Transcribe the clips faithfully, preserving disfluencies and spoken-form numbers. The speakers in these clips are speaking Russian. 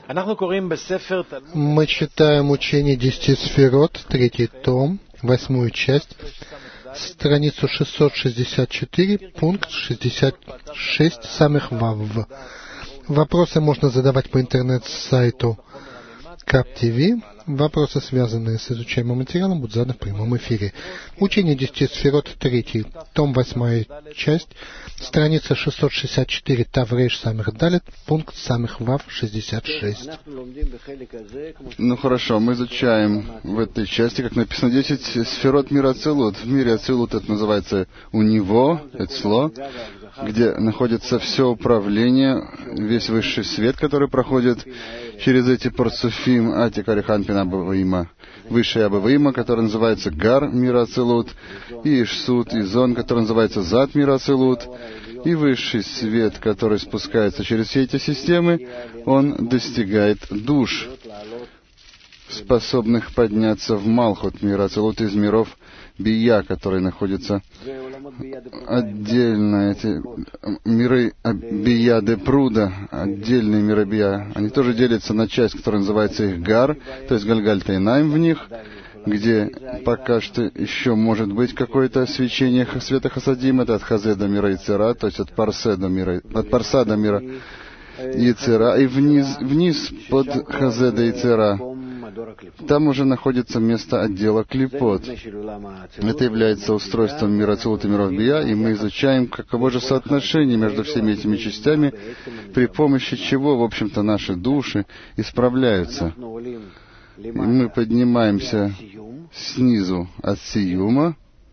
Мы читаем учение десяти сферот, третий том, восьмую часть, страницу шестьсот шестьдесят четыре, пункт шестьдесят шесть, самых вав. Вопросы можно задавать по интернет-сайту КАП-ТВ. Вопросы, связанные с изучаемым материалом, будут заданы в прямом эфире. Учение десяти сферот, третий том, восьмая часть, страница шестьсот шестьдесят четыре, Таврейш самых далит, пункт самых вав, шестьдесят шесть. Ну хорошо, мы изучаем в этой части, как написано, десять сферот мира Ацилут. В мире Ацилут это называется у него, Эцло, где находится все управление, весь высший свет, который проходит через эти парцуфим, Атик, Ариханпин, Абаваима, высшая Абаваима, который называется Гар мира Ацилут, и Ишсут, и Зон, который называется Зад мира Ацилут, и высший свет, который спускается через все эти системы, он достигает душ, способных подняться в Малхут мира Ацилут из миров Бия, которые находятся отдельно, эти миры Бия де Пруда, отдельные миры Бия, они тоже делятся на часть, которая называется их Гар, то есть Гальгаль-Тайнаим в них, где пока что еще может быть какое-то свечение света Хасадим, это от Хазе до мира Ицера, то есть от Парсе до мира, от Парса до мира Ицера, и вниз, вниз под Хазе до Ицера. Там уже находится место отдела клипот. Это является устройством мира Ацилут и миров Бия, и мы изучаем, каково же соотношение между всеми этими частями, при помощи чего, в общем-то, наши души исправляются. И мы поднимаемся снизу от Сиюма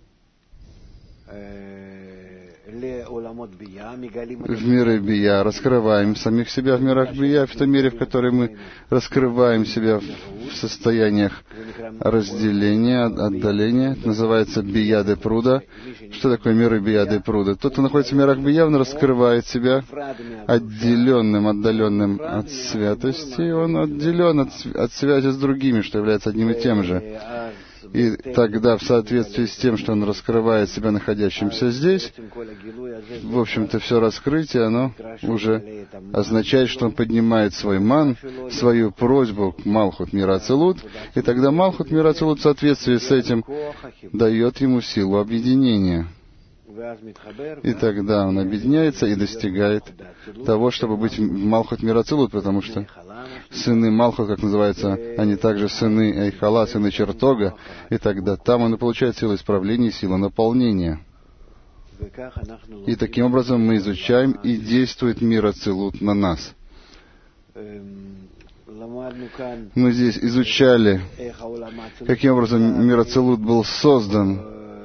в миры Бия, раскрываем самих себя в мирах Бия, в той мере, в которой мы раскрываем себя в состояниях разделения, отдаления. Это называется Бия де Пруда. Что такое миры Бия де Пруда? Тот, кто находится в мирах Бия, он раскрывает себя отделенным, отдаленным от святости, он отделен от, от связи с другими, что является одним и тем же. И тогда, в соответствии с тем, что он раскрывает себя находящимся здесь, в общем-то, все раскрытие, оно уже означает, что он поднимает свой ман, свою просьбу к Малхут мира Ацилут, и тогда Малхут мира Ацилут в соответствии с этим дает ему силу объединения. И тогда он объединяется и достигает того, чтобы быть в Малхут мира Ацилут, потому что сыны Малхут, как называются, они также сыны Эйхала, сыны чертога, и тогда там он и получает силу исправления, силу наполнения. И таким образом мы изучаем, и действует мир Ацилут на нас. Мы здесь изучали, каким образом мир Ацилут был создан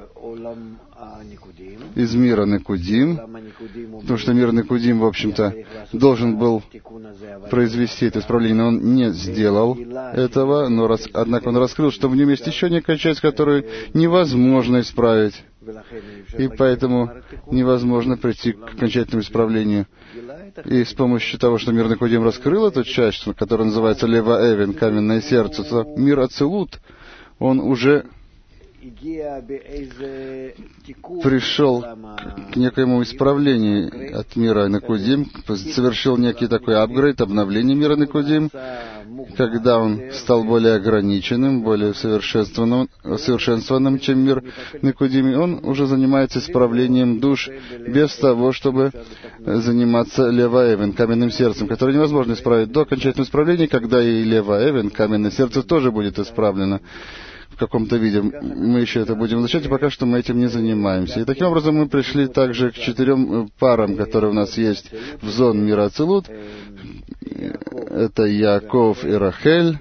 из мира Никудим, потому что мир Никудим, в общем-то, должен был произвести это исправление, но он не сделал этого, но раз, однако он раскрыл, что в нем есть еще некая часть, которую невозможно исправить, и поэтому невозможно прийти к окончательному исправлению. И с помощью того, что мир Никудим раскрыл эту часть, которая называется Лева Эвен, каменное сердце, то мир Ацилут, он уже пришел к некоему исправлению от мира Никудим, совершил некий такой апгрейд, обновление мира Никудим, когда он стал более ограниченным, более совершенствованным, совершенствованным, чем мир Никудим, и он уже занимается исправлением душ без того, чтобы заниматься Лева Эвен, каменным сердцем, которое невозможно исправить до окончательного исправления, когда и Лева Эвен, каменное сердце, тоже будет исправлено в каком-то виде. Мы еще это будем изучать, и пока что мы этим не занимаемся. И таким образом мы пришли также к четырем парам, которые у нас есть в зоне мира Ацилут. Это Яаков и Рахель.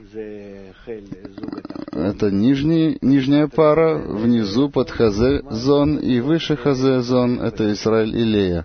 Это нижний, нижняя пара. Внизу под Хазе зон и выше Хазе зон это Исраиль и Лея.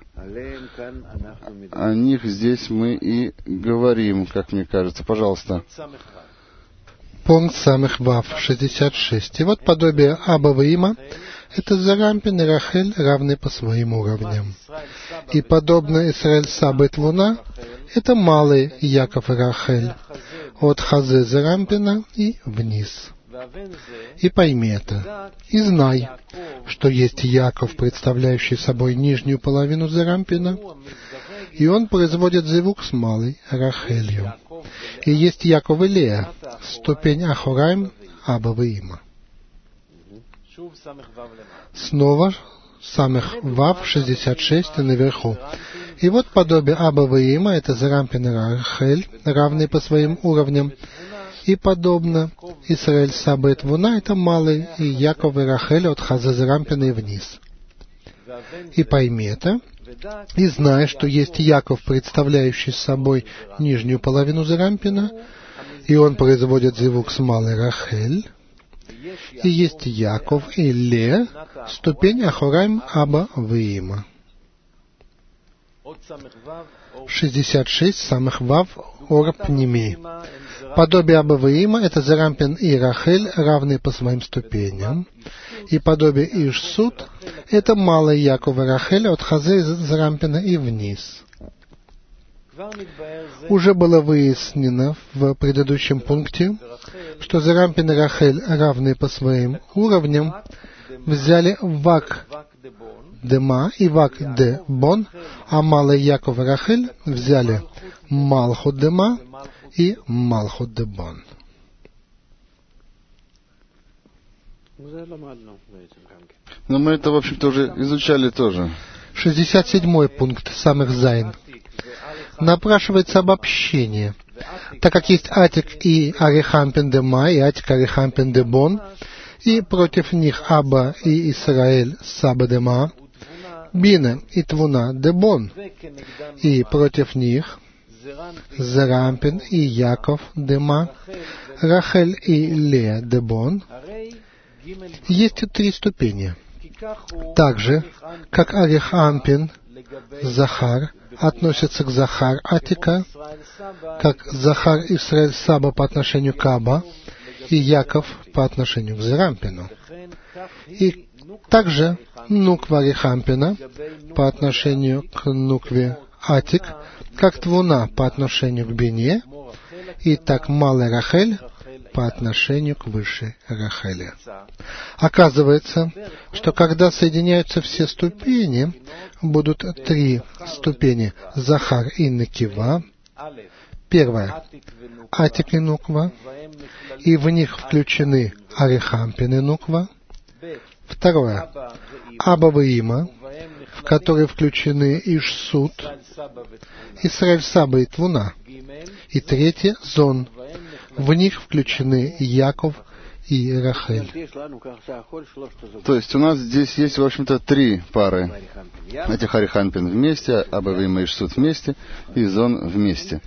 О них здесь мы и говорим, как мне кажется. Пожалуйста. Пункт самых вав, шестьдесят шесть. И вот подобие Аба и Има — это Зарампин и Рахель, равны по своим уровням. И подобно Исраэль Сабет Луна — это малые Яков и Рахель, от Хазе Зарампина и вниз. И пойми это, и знай, что есть Яков, представляющий собой нижнюю половину Зарампина, и он производит зевук с малой Рахелью. И есть Яков и Лея, ступень Ахураим, Аба Ваима. Снова самых Вав, шестьдесят шесть наверху. И вот подобие Аба Ваима, это Зарампин и Рахель, равные по своим уровням. И подобно Исраэль Саба и Твуна, это малый, и Яков и Рахель от Хаза Зарампина и вниз. И пойми это, и знай, что есть Яков, представляющий собой нижнюю половину Зарампина, и он производит зевук с малой Рахель, и есть Яков и Ле, ступень Ахураим Аба Ваима. шестьдесят шесть самых Вав Ор Пними. Подобие Аба Ваима — это Зарампин и Рахель, равные по своим ступеням. И подобие Ишсут — это малый Яков и Рахель от Хазе Зарампина и вниз. Уже было выяснено в предыдущем пункте, что Зарампин и Рахель, равные по своим уровням, взяли Вак Дема и Вак Де Бон, а малый Яков и Рахель взяли Малхут Дема и Малхут Де Бон. Но мы это, в общем-то, уже изучали тоже. шестьдесят седьмой пункт самых Зайн. Напрашивается обобщение. Так как есть Атик и Арихампин де Ма, и Атик Арихампин де Бон, и против них Аба и Исраэль Саба де Ма, Бина и Твуна де Бон, и против них Зарампин и Яков де Ма, Рахель и Лея де Бон. Есть три ступени. Так же, как Арихампин, Захар, относится к Захар Атика, как Захар Исраэль Саба по отношению к Аба, и Яков по отношению к Зарампину. И также Нуква Арихампина по отношению к Нукве Атик, как Твуна по отношению к Бине, и так Малый Рахель по отношению к высшей Рахеле. Оказывается, что когда соединяются все ступени, будут три ступени Захар и Некива. Первая — Атик и Нуква, и в них включены Арихампин и Нуква. Второе — Аба Ваима, в которые включены Ишсут, Исраэль Саба и Твуна. И третье — Зон. В них включены Яков и Рахель. То есть у нас здесь есть, в общем-то, три пары этих Арихампин вместе, Аба Ваима и Ишсут вместе, и Зон вместе.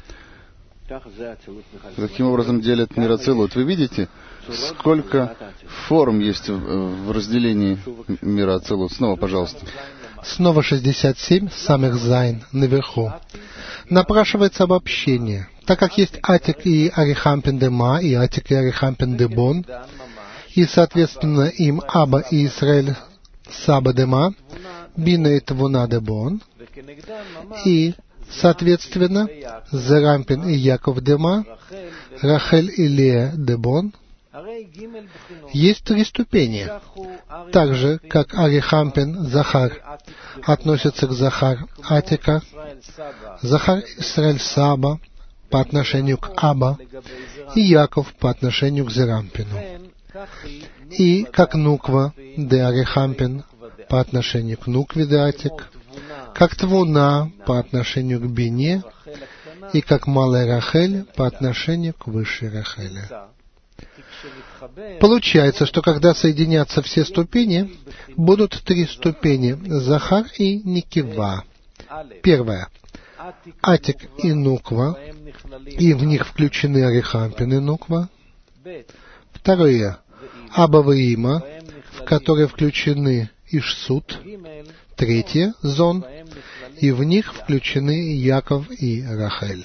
Каким образом делят мир Ацилут? Вы видите, сколько форм есть в разделении мира Ацилут? Снова, пожалуйста. Снова шестьдесят семь самых Зайн наверху. Напрашивается обобщение. Так как есть Атик и Арихампин де Ма, и Атик и Арихампин де Бон, и, соответственно, им Аба и Исраэль Саба де Ма, Бина и Твуна де Бон, и, соответственно, Зарампин и Яков де Ма, Рахель и Лея де Бон, есть три ступени. Так же, как Арихампин Захар относится к Захар Атика, Захар Исраэль Саба по отношению к Аба, и Яков по отношению к Зарампину. И как Нуква де Арихампин по отношению к Нукве де Атик, как Твуна по отношению к Бине, и как Малая Рахель по отношению к Высшей Рахеле. Получается, что когда соединятся все ступени, будут три ступени Захар и Некива. Первая — Атик и Нуква, и в них включены Арихампин и Нуква. Второе — Аба Ваима, в которые включены Ишсут. Третье — Зон, и в них включены Яков и Рахель.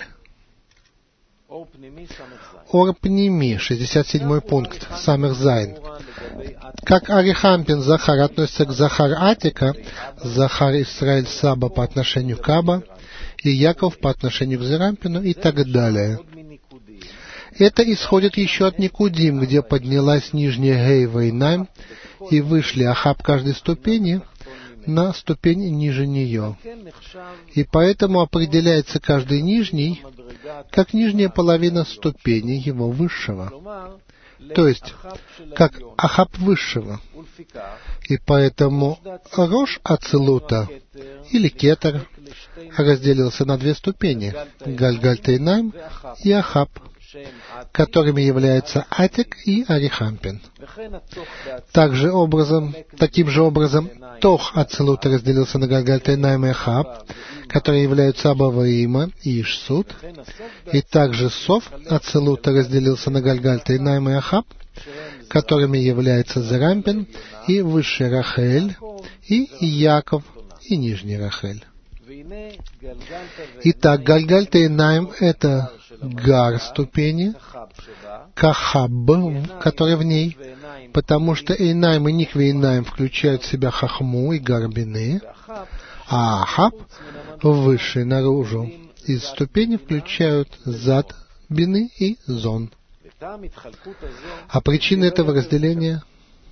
Ор Пними, шестьдесят седьмой пункт, самых Зайн. Как Арихампин Захар относится к Захар Атика, Захар Исраэль Саба по отношению к Аба, и Яков по отношению к Зарампину, и так далее. Это исходит еще от Никудим, где поднялась нижняя Гейва и Найм, и вышли Ахаб каждой ступени, на ступень ниже нее. И поэтому определяется каждый нижний как нижняя половина ступени его высшего. То есть, как Ахаб высшего. И поэтому Рош Ацилута, или Кетер, разделился на две ступени — Гальгаль-Тейнайм и Ахаб, которыми являются Атик и Арихампин. Также образом, таким же образом Тох Ацилута разделился на Гальгаль-Тейнайм и Ахаб, которые являются Абаваима и Ишсут, и также Сов Ацилута разделился на Гальгаль-Тейнайм и Ахаб, которыми являются Зерампин и Высший Рахель, и Яков и Нижний Рахель. Итак, Гальгаль-Тейнайм — это Гар ступени, Кахаб, который в ней, потому что Эйнайм и Никве Эйнайм включают в себя Хахму и Гарбины, а Ахаб, высший наружу, из ступени включают Зад, Бины и Зон. А причина этого разделения?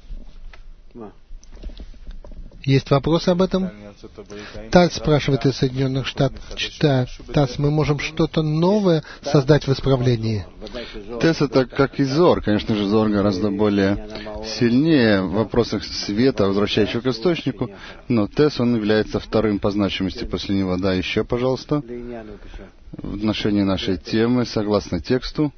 Есть вопросы об этом? Таль спрашивает из Соединенных Штатов, читая: Тас, мы можем что-то новое создать в исправлении? Тес — это как и Зор. Конечно же, Зор гораздо более сильнее в вопросах света, возвращающего к источнику, но Тес, он является вторым по значимости после него. Да, еще, пожалуйста. В отношении нашей темы, согласно тексту.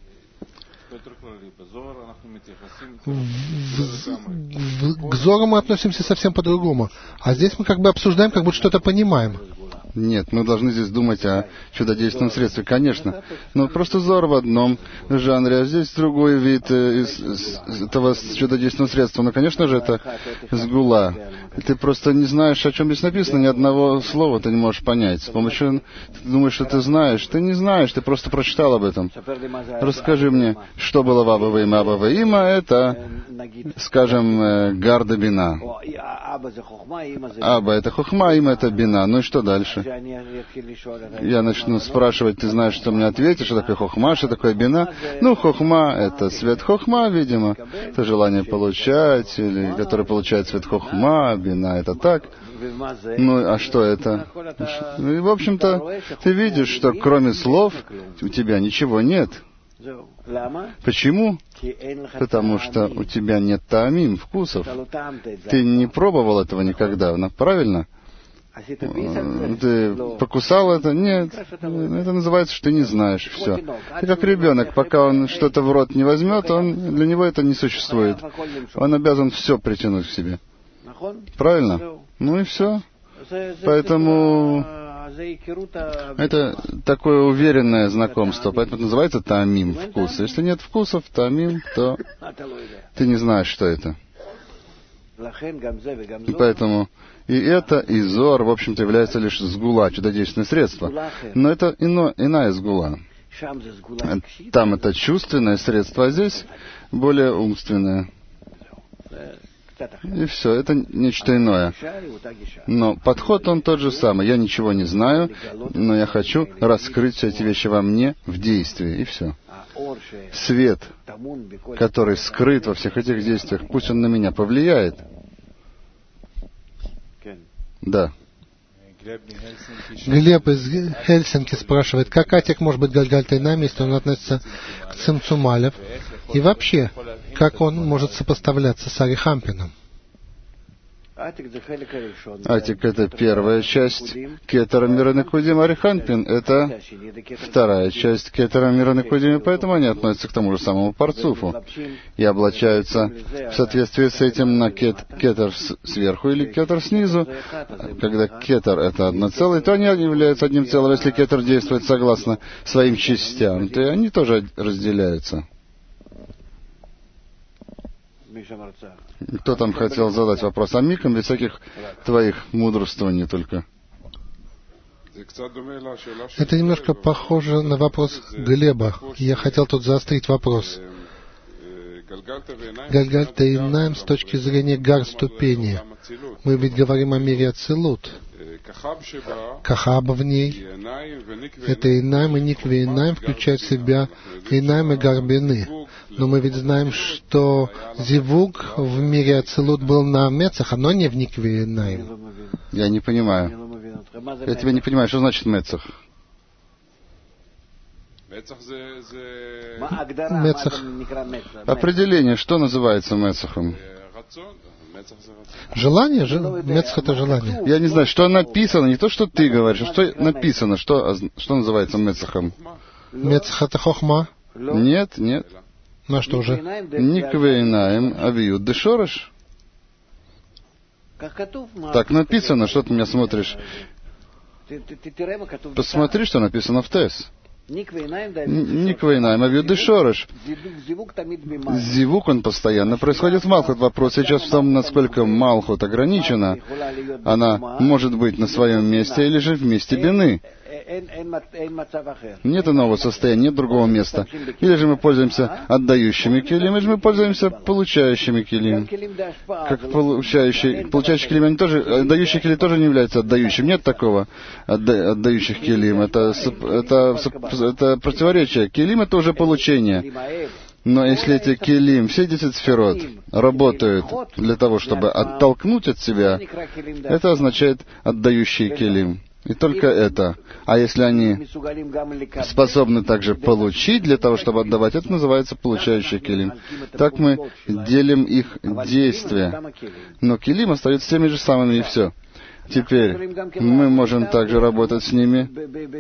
В, в, к Зору мы относимся совсем по-другому. А здесь мы как бы обсуждаем, как будто что-то понимаем. Нет, мы должны здесь думать о чудодейственном средстве, конечно. Но просто Зор в одном жанре, а здесь другой вид из, из этого чудодейственного средства. Ну, конечно же, это сгула. Ты просто не знаешь, о чем здесь написано, ни одного слова ты не можешь понять. С помощью... Ты думаешь, что ты знаешь. Ты не знаешь, ты просто прочитал об этом. Расскажи мне, что было в Аба Ваима. Аба Ваима — это, скажем, Гарда Бина. Аба — это Хохма, Има — это Бина. Ну и что дальше? Я начну спрашивать, ты знаешь, что мне ответишь, что такое Хохма, что такое Бина? Ну, Хохма — это свет Хохма, видимо. Это желание получать, или который получает свет Хохма, Бина — это так. Ну, а что это? И, в общем-то, ты видишь, что кроме слов у тебя ничего нет. Почему? Потому что у тебя нет таамим, вкусов. Ты не пробовал этого никогда, правильно? Ты покусал это? Нет. Это называется, что ты не знаешь. Все. Ты как ребенок, пока он что-то в рот не возьмет, он, для него это не существует. Он обязан все притянуть к себе. Правильно? Ну и все. Поэтому это такое уверенное знакомство. Поэтому это называется таамим, вкус. Если нет вкусов, таамим, то ты не знаешь, что это. И поэтому и это, и Зор, в общем-то, является лишь сгула, чудодейственное средство. Но это ино, иная сгула. Там это чувственное средство, а здесь более умственное. И все, это нечто иное. Но подход он тот же самый. Я ничего не знаю, но я хочу раскрыть все эти вещи во мне в действии, и все. Свет, который скрыт во всех этих действиях, пусть он на меня повлияет. Да. Глеб из Хельсинки спрашивает, как Атик может быть Гальгаль-Тейнайм, если он относится к Цимцум-Алев? И вообще, как он может сопоставляться с Арихампином? Атик — это первая часть Кетера Мира Никудим, Арихампин — это вторая часть Кетера Мира Никудим, и поэтому они относятся к тому же самому Парцуфу и облачаются в соответствии с этим на кет, Кетер сверху или Кетер снизу. Когда Кетер — это одно целое, то они являются одним целым. Если Кетер действует согласно своим частям, то и они тоже разделяются. Кто там хотел задать вопрос? А Микам без всяких твоих мудрствований только. Это немножко похоже на вопрос Глеба. Я хотел тут заострить вопрос. Гальгаль-Тейнайм с точки зрения гар ступени. Мы ведь говорим о мире Ацилут. Кахаба в ней. Это Инайм и Никве Инайм включают в себя Инайм и Гарбины. Но мы ведь знаем, что Зивуг в мире Ацилут был на Мецах, но не в Никве Инайм. Я не понимаю. Я тебя не понимаю, что значит Мецах? Мецах. Определение, что называется Мецахом? Желание? Мецах — это желание. Я не знаю, что написано, не то, что ты говоришь, а что написано, что, что называется Мецахом? Мецах — это хохма? Нет, нет. Ну что же? Никве Инаим Авиют Дешореш. Так написано, что ты меня смотришь? Посмотри, что написано в Тес. Никве Инаим Авиют Дешореш. Зивук, он постоянно происходит в Малхут. Вопрос сейчас в том, насколько Малхут ограничена. Она может быть на своем месте или же в месте Бины. Нет иного состояния, нет другого места. Или же мы пользуемся отдающими килим, или же мы пользуемся получающими килим. Как получающие, получающие килим, они тоже, отдающие килим тоже не являются отдающим. Нет такого отда, отдающих килим. Это, это, это противоречие. Килим — это уже получение. Но если эти килим, все десять сферот, работают для того, чтобы оттолкнуть от себя, это означает отдающие килим. И только это. А если они способны также получить для того, чтобы отдавать, это называется получающий килим. Так мы делим их действия. Но килим остаются теми же самыми, и все. Теперь мы можем также работать с ними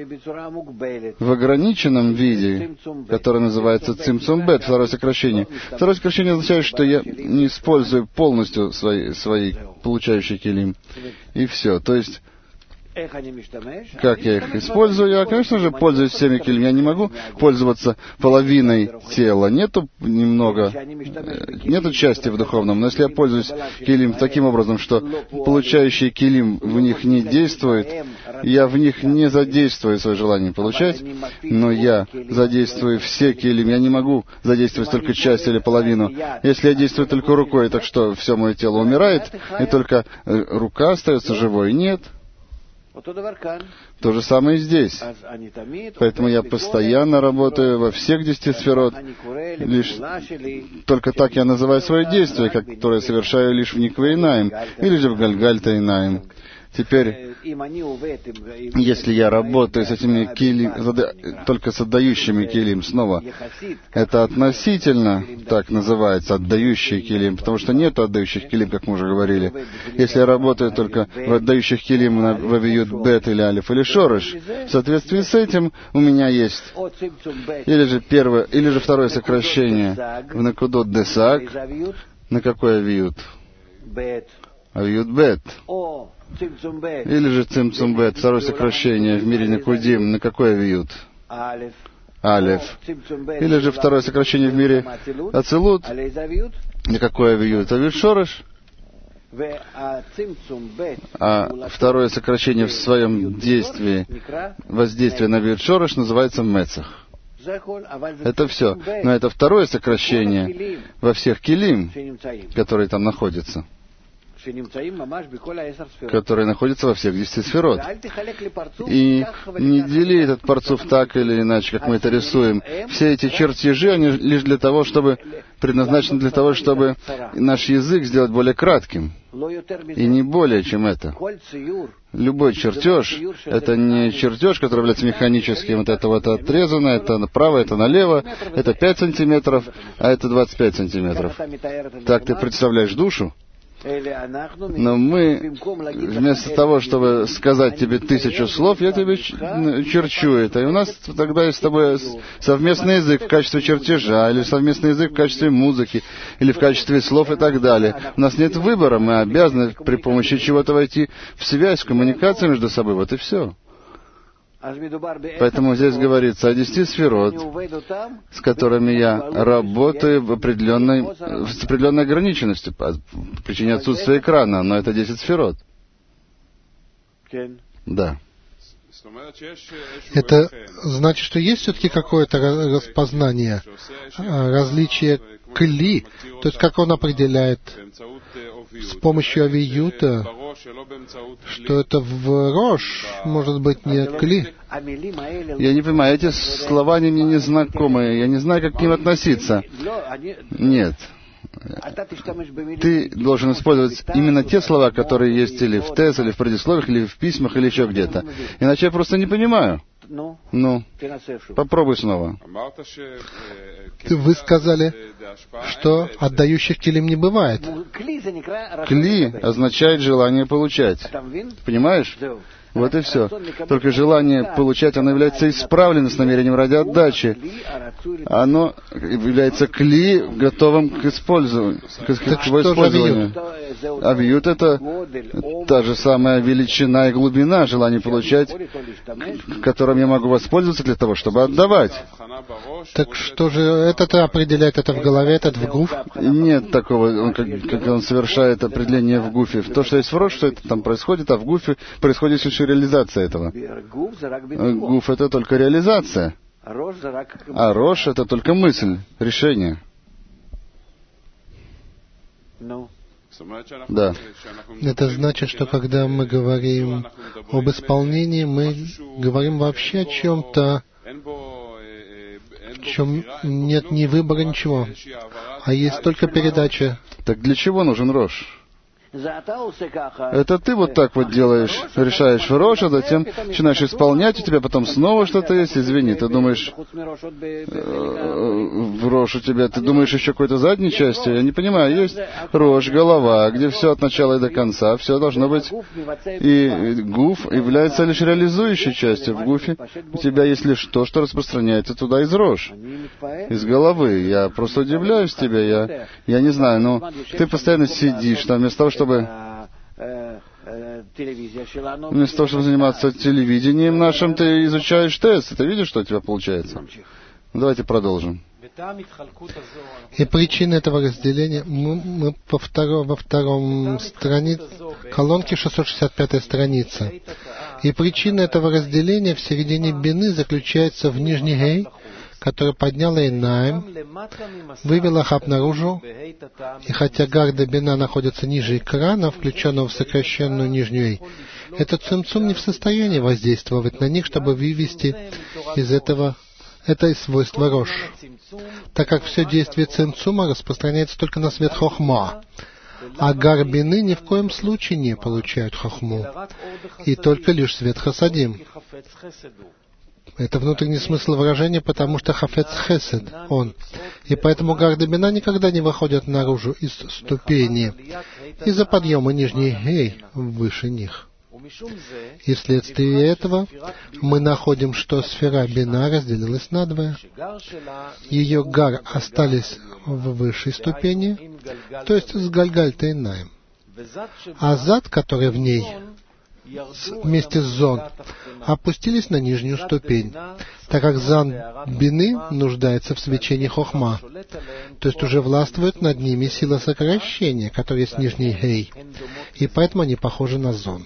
в ограниченном виде, которое называется цимцум бет, второе сокращение. Второе сокращение означает, что я не использую полностью свои, свои получающие килим. И все. То есть, как я их использую? Я, конечно же, пользуюсь всеми килим. Я не могу пользоваться половиной тела. Нету немного, нету части в духовном. Но если я пользуюсь килим таким образом, что получающий килим в них не действует, я в них не задействую свое желание получать, но я задействую все килим. Я не могу задействовать только часть или половину. Если я действую только рукой, так что все мое тело умирает, и только рука остается живой? Нет. То же самое и здесь. Поэтому я постоянно работаю во всех десяти сферот. Лишь только так я называю свои действия, которые совершаю лишь в Никве Инаим, или же в Гальгальта Инаим. Теперь, если я работаю с этими килим, только с отдающими килим, снова, это относительно, так называется, отдающие килим, потому что нет отдающих килим, как мы уже говорили. Если я работаю только в отдающих килим в авиют бет или алиф или шореш, в соответствии с этим у меня есть или же первое, или же второе сокращение в накудот десак. На какой авиют? Авиют бет. Или же цимцум бет, второе сокращение в мире Накудим, на какой авиют? Алеф. Или же второе сокращение в мире Ацилут, на какой авиют? Авиют шореш. А второе сокращение в своем действии, воздействие на авиют шореш, называется мецах. Это все. Но это второе сокращение во всех килим, которые там находятся, которые находятся во всех десяти сферот. И не дели этот парцуф так или иначе, как мы это рисуем. Все эти чертежи, они лишь для того, чтобы, предназначены для того, чтобы наш язык сделать более кратким. И не более, чем это. Любой чертеж, это не чертеж, который является механическим. Вот это вот отрезано, это направо, это налево, это пять сантиметров, а это двадцать пять сантиметров. Так ты представляешь душу? Но мы, вместо того, чтобы сказать тебе тысячу слов, я тебе черчу это. И у нас тогда есть с тобой совместный язык в качестве чертежа, или совместный язык в качестве музыки, или в качестве слов и так далее. У нас нет выбора, мы обязаны при помощи чего-то войти в связь, в коммуникацию между собой. Вот и все. Поэтому здесь говорится о десяти сферот, с которыми я работаю в определенной, с определенной ограниченностью по причине отсутствия экрана, но это десять сферот. Да. Это значит, что есть все-таки какое-то распознание, различие кли, то есть как он определяет с помощью авиюта, что это в Рош, может быть, не Кли. Я не понимаю, эти слова они мне не знакомы, я не знаю, как к ним относиться. Нет. Ты должен использовать именно те слова, которые есть или в тез, или в предисловиях, или в письмах, или еще где-то. Иначе я просто не понимаю. Ну, попробуй снова. Вы сказали, что отдающих килим не бывает. Кли означает желание получать. Понимаешь? Вот и все. Только желание получать, оно является исправленным с намерением ради отдачи. Оно является кли, готовым к использованию, к его использованию. А вьют — это та же самая величина и глубина желания получать, которым я могу воспользоваться для того, чтобы отдавать. Так что же этот определяет это в голове, этот в гуф? Нет такого, он, как, как он совершает определение в гуфе. То, что есть в рош, что это там происходит, а в гуфе происходит лишь реализация этого. Гуф — это только реализация, а рош — это только мысль, решение. Да. Это значит, что когда мы говорим об исполнении, мы говорим вообще о чем-то, в чем нет ни выбора, ничего, а есть только передача. Так для чего нужен рош? Это ты вот так вот делаешь, решаешь в рош, а затем начинаешь исполнять, у тебя потом снова что-то есть. Извини, ты думаешь, в рош у тебя, ты думаешь еще какой-то задней частью? Я не понимаю, есть рош, голова, где все от начала и до конца, все должно быть. И гуф является лишь реализующей частью. В гуфе у тебя есть лишь то, что распространяется туда из рош, из головы. Я просто удивляюсь тебе, я, я не знаю, но ты постоянно сидишь там, вместо того, чтобы Вместо того, чтобы заниматься телевидением нашим, ты изучаешь тест. Ты видишь, что у тебя получается? Давайте продолжим. И причина этого разделения, мы, мы по второ, во втором странице, колонке шестьсот шестьдесят пятая страница. И причина этого разделения в середине бины заключается в нижней гей, которая подняла Инаим, вывела хаб наружу, и хотя гарда бина находится ниже экрана, включенного в сокращенную нижнюю эй, этот цимцум не в состоянии воздействовать на них, чтобы вывести из этого это свойство рош, так как все действие цимцума распространяется только на свет хохма, а гар бины ни в коем случае не получают хохму, и только лишь свет хасадим. Это внутренний смысл выражения, потому что хафец хесед, он. И поэтому гарда бина никогда не выходят наружу из ступени, из-за подъема нижней гей выше них. И вследствие этого мы находим, что сфера бина разделилась надвое. Ее гар остались в высшей ступени, то есть с гальгальта и наем. А зад, который в ней, вместе с зон, опустились на нижнюю ступень, так как зан бины нуждается в свечении хохма, то есть уже властвует над ними сила сокращения, которая есть нижний гей, и поэтому они похожи на зон.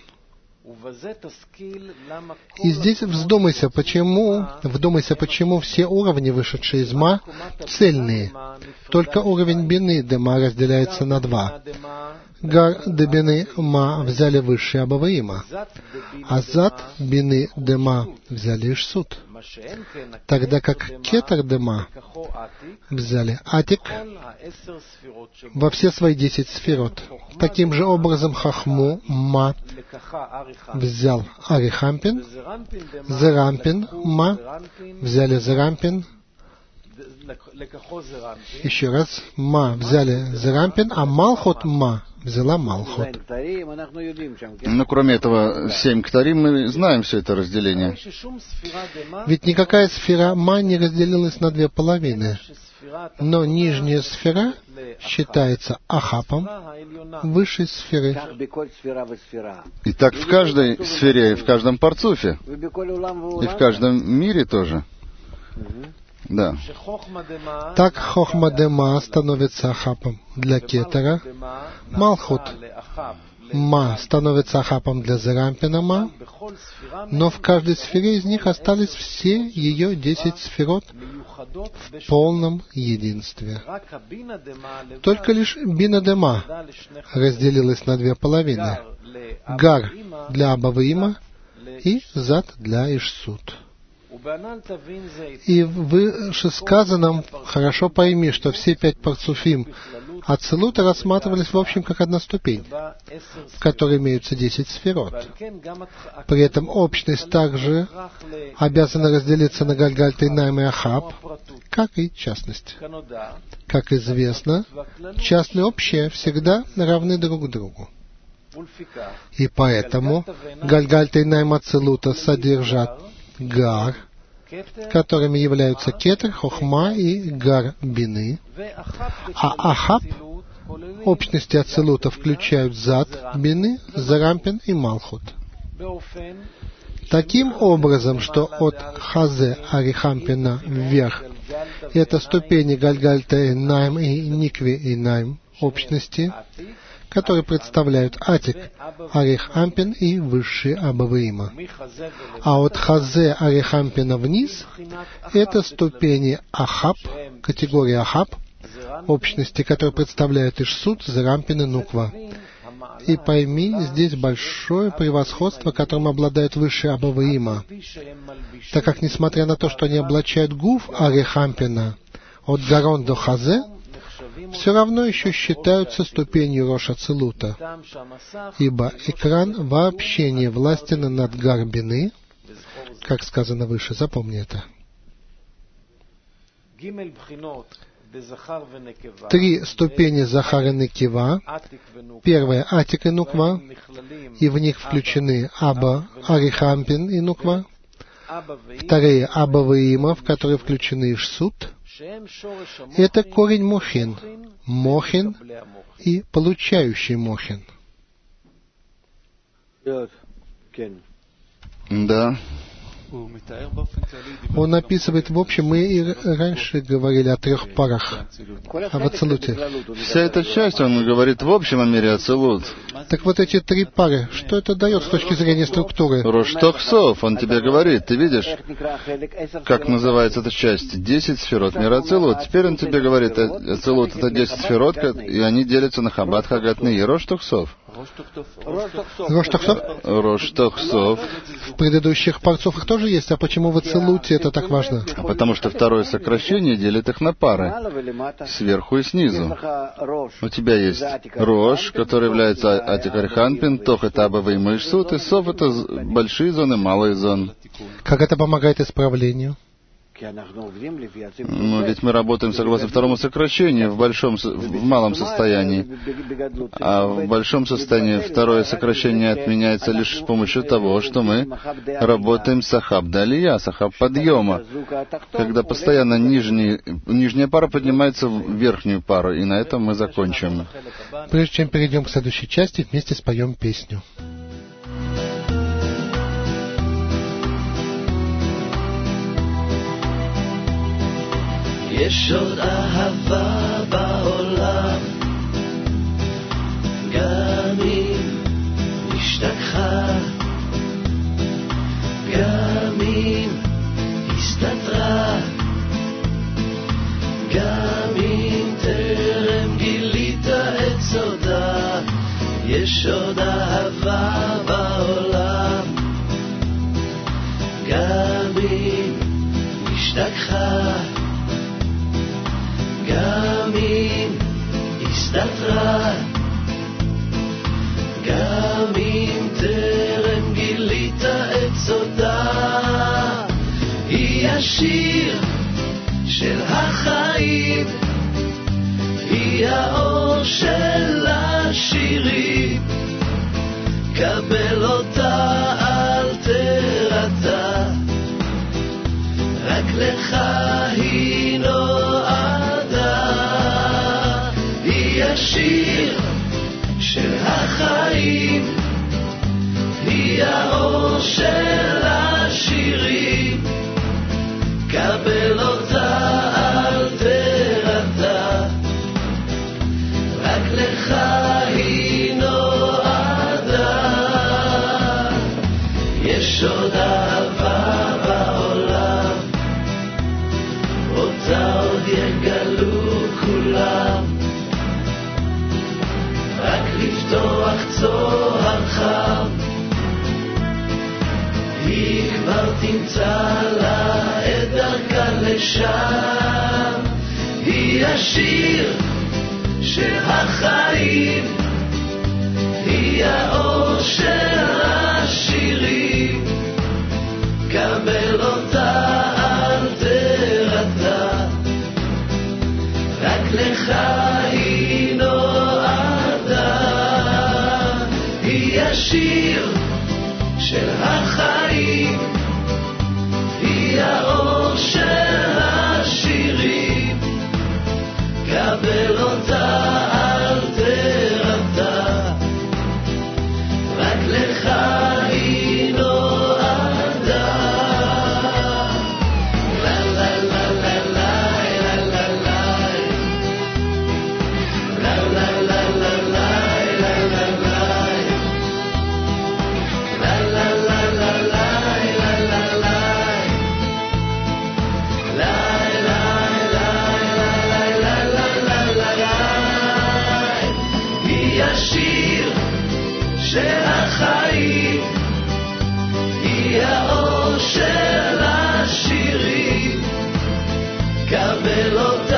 И здесь вздумайся, почему, вдумайся, почему все уровни, вышедшие из ма, цельные. Только уровень бины дема разделяется на два. Гар де бины ма взяли высшие абаваима, а зад бины дема взяли ишсут. Тогда как кетер дема взяли атик во все свои десять сферот. Таким же образом хахму ма взял арихампин, зерампин ма взяли зерампин, еще раз, ма взяли зерампин, а малхот ма взяла малхот. Но кроме этого, семь ктарим, мы знаем все это разделение. Ведь никакая сфера ма не разделилась на две половины. Но нижняя сфера считается ахапом высшей сферы. И так в каждой сфере, и в каждом парцуфе, и в каждом мире тоже. Да. Так хохма дема становится ахапом для кетера, малхут ма становится ахапом для зерампина ма, но в каждой сфере из них остались все ее десять сферот, в полном единстве. Только лишь бина дема разделилась на две половины. Гар для Абавима и зад для Ишсут. И в вышесказанном хорошо пойми, что все пять парцуфим Ацилута рассматривались в общем как одна ступень, в которой имеются десять сферот. При этом общность также обязана разделиться на Гальгальта, Найм и Ахаб, как и частность. Как известно, частные и общие всегда равны друг другу. И поэтому Гальгальта и Найм Ацилута содержат Гар, которыми являются Кетер, Хохма и Гар Бины, а Ахаб общности Ацилута включают Зад Бины, Зарампин и Малхут. Таким образом, что от Хазе Арихампина вверх это ступени Гальгальта и Найм и Никви и Найм общности, которые представляют Атик, Арих Ампин и высшие Абавима. А от Хазе Арихампина вниз это ступени Ахаб, категория Ахаб, общности, которые представляют Ишсут, Зарампин и Нуква. И пойми, здесь большое превосходство, которым обладают высшие Абавима, так как, несмотря на то, что они облачают Гуф Арихампина от Гарон до Хазе, все равно еще считаются ступенью Рош Ацилута, ибо экран вообще не властен над Гарбины, как сказано выше, запомни это. Три ступени Захар и Некива. Первая — Атик и Нуква, и в них включены Аба, Арихампин и Нуква. Вторые — Абавима, в которые включены Ишсут. Это корень Мохин, Мохин и получающий Мохин. Да. Он описывает, в общем, мы и раньше говорили о трех парах, об Ацилуте. Вся эта часть, он говорит в общем о мире Ацилут. Так вот эти три пары, что это дает с точки зрения структуры? Рош Тохсов, он тебе говорит, ты видишь, как называется эта часть? Десять сферот мира Ацилут. Теперь он тебе говорит, Ацилут это десять сферот, и они делятся на Хаббат, Хагатны и Рош Тохсов. Рош Тохсов? Рош Тохсов. В предыдущих парцуфах тоже есть, а почему в Ацилуте это так важно? Потому что второе сокращение делит их на пары, сверху и снизу. У тебя есть Рош, который является Атик Арихампин, Тох это Абавим и Ишсут, и Сов это большие зоны, малые зоны. Как это помогает исправлению? Ну, ведь мы работаем согласно второму сокращению в большом, в малом состоянии. А в большом состоянии второе сокращение отменяется лишь с помощью того, что мы работаем с Ахаб Далия, с Ахаб подъема, когда постоянно нижний, нижняя пара поднимается в верхнюю пару, и на этом мы закончим. Прежде чем перейдем к следующей части, вместе споем песню. יש עוד אהבה בעולם, גם אם השתכחה, גם אם הסתתרה, גם אם טרם גילית את סודה. יש עוד אהבה בעולם, גם אם השתכחה, גם אם הסתתרה, גם אם טרם גילית את סודה. היא השיר של החיים, היא האור של השירים, קבל אותה אל תרתע, רק לך היא נועדה. היא השיר של החיים, היא האור של השירים, קבל אותה אל תרתע, רק לך היא נועדה. יש עוד אהבה בעולם, עוד אותה עוד יגלו כולם, רק לפתוח צוהר חם, היא כבר תמצא לה את דרכה לשם. היא השיר של החיים, היא האור של השירים, קבל אותה אל תירתע, רק לך היא נועדה. היא השיר של החיים, היא האור של השירים, קבל אותה אל תירתע, רק לך היא נועדה. לה לה לה לה לה לה לה לה לה לה לה לה לה לה לה לה לה השיר של החיים, היא האור של השירים, קבל אותה